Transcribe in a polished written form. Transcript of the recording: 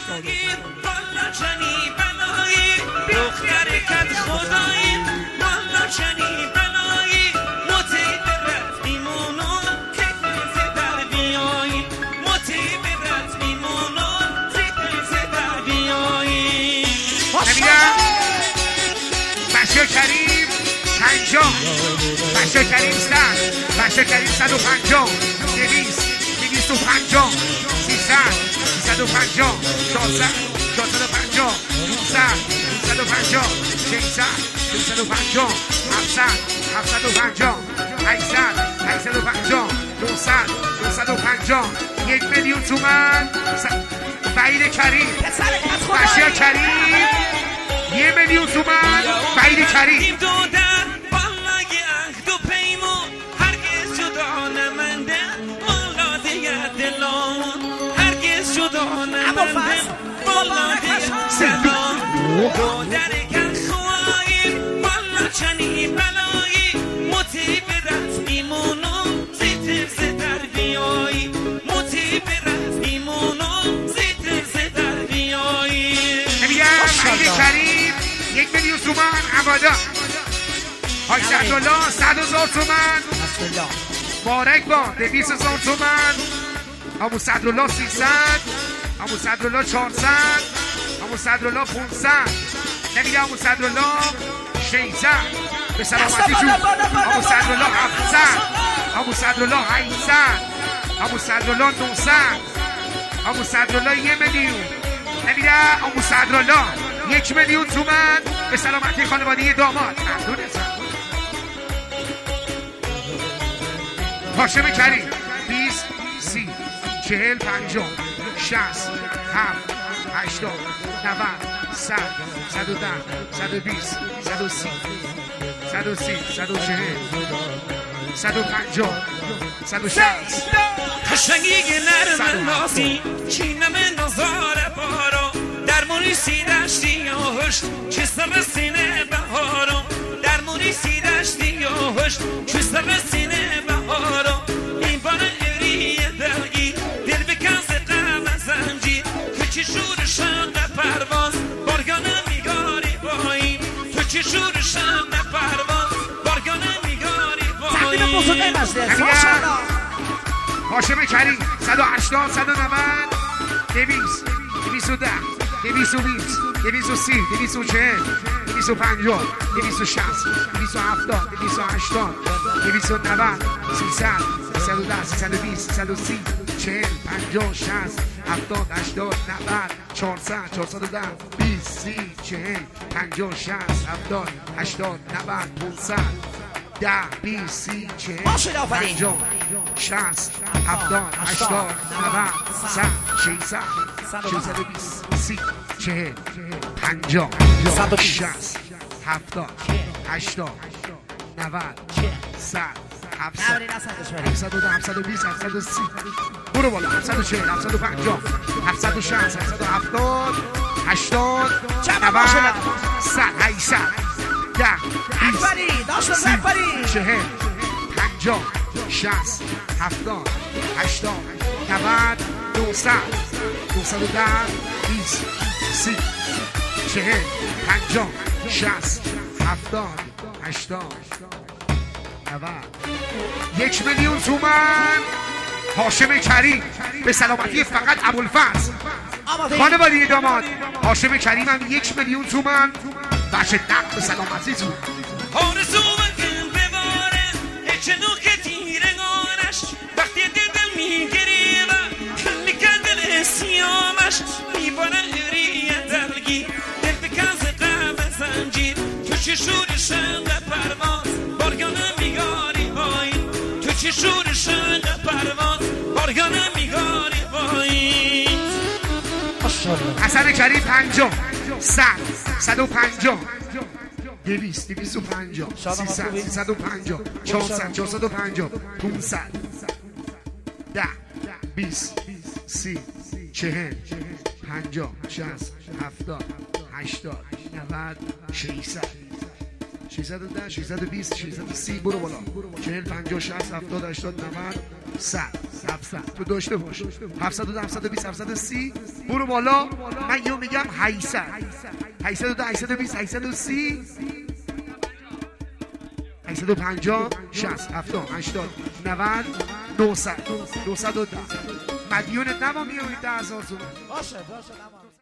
والا چنی بلایی دختر کت خدایی والا چنی بلایی موتی برد میمونو تیتر در بیایی موتی برد میمونو تیتر در بیایی بچه کریم 50 بچه کریم 100 بچه کریم 150 200 250 300 350 400 450 500 550 600 650 700 750 800 850 900 950 1 میلیون تومان بعید کریم بچه کریم 1 میلیون تومان بعید کریم چنی بلایی موتی برد میمونو زیتر زدر بیایی موتی برد میمونو زیتر زدر بیایی نمیگم عید کریم 1 میلیون تومان عبادا حاج سعدالله 100,000 تومان بارک با 200,000 تومان ابو سعدالله 300 ابو سعدالله 400 ابو سعدالله 500 نمیگم ابو سعدالله 600 به سلامتی جون ابو سعدالله 700 ابو سعدالله 800 ابو سعدالله 900 ابو سعدالله 1 میلیون نمیگم ابو سعدالله 1 میلیون تومان به سلامتی خانواده داماد هاشم کریم 20 30 40 50 60 7 80 90 100 110 120 130 130 140 150 160 قشنگی نرم نازی چینم نظاره بارو در موریسی دشتی هوش چه سر سینه بهارو در موریسی دشتی هوش چه سر سینه بهارو این بار اری دلگی دل بکن زدم زنجیر تو چه شور شنق پرواز بارگانه میگاری باییم تو چه شور شنق پرواز بارگانه میگاری باییم هاشم کریم 180 190 200 210 220 230 240 250 260 270 280 290 300 310 320 330 40 50 60 70 80 90 400 410 20 30 40 50 60 70 80 90 500 10 20 30 40 50 60 70 80 90 100 600 620 30 40 50 60 70 80 90 100 700 720 730 برو بالا 740 750 760 770 80 90 100 800 10 20 40 50 60 70 80 90 900 910 20 30 40 50 60 70 80 90 1 میلیون تومان هاشم کریم به سلامتی فقط ابوالفضل خانواده داماد هاشم کریم هم 1 میلیون تومان بچه دق به سلامتی تو آرزو بکن بباره چنو که تیرگانش وقتی دل میگیری و کلی کندل سیامش میباره هری دلگی دل بکن زقم زنجیر تو چه شور شنق پرواز بارگانه میگاری بایی تو چه شور شنق پرواز بارگانه میگاری بایی حسن کریم 50 100 150 200 250 300 350 400 450 500 10 20 30 40 50 60 70 80 90 600 610 620 630 برو بالا 40 50 60 70 80 90 100 700 تو داشته باش 700 720 730 برو بالا من یه میگم 800 802 820 830 850 60 70 80 90 900 910 مدیونت نما میاری 10,000 تومان باشه